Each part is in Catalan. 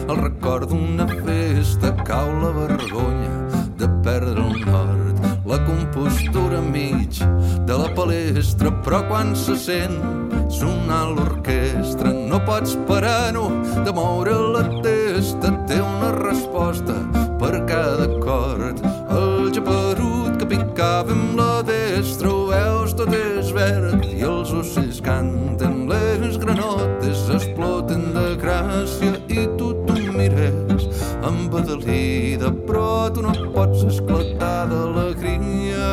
el record d'una festa cau la vergonya de perdre el nord, la compostura mig de la palestra, però quan se sent sonar l'orquestra no pots parar-ho de moure la testa, té una resposta per cada acord. El geperut que picava amb la destra, ho veus, tot és verd i els ocells canten, les granotes exploten de gràcia i tu t'ho mires embadalida, però tu no pots esclatar d'alegria.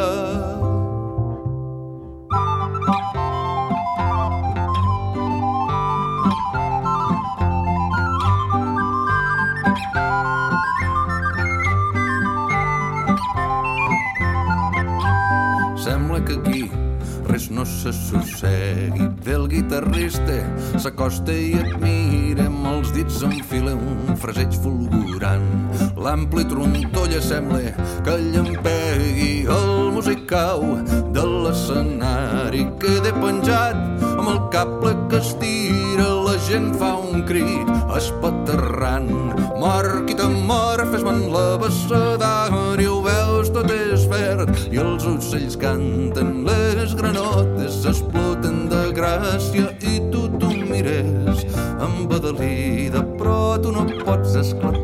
Sembla que aquí res no s'assossegui. Ve el guitarrista, s'acosta i et mira, amb els dits enfila un fraseig fulgurant. L'ampli trontolla sembla que llampegui, el músic cau de l'escenari, queda penjat amb el cable que estira, la gent fa un crit espaterrant. Mor qui t'amor, fes-me'n l'abecedari, ho veus, tot és verd i els ocells canten, les granotes exploten de gràcia i tu t'ho mires embadalida, però tu no pots esclatar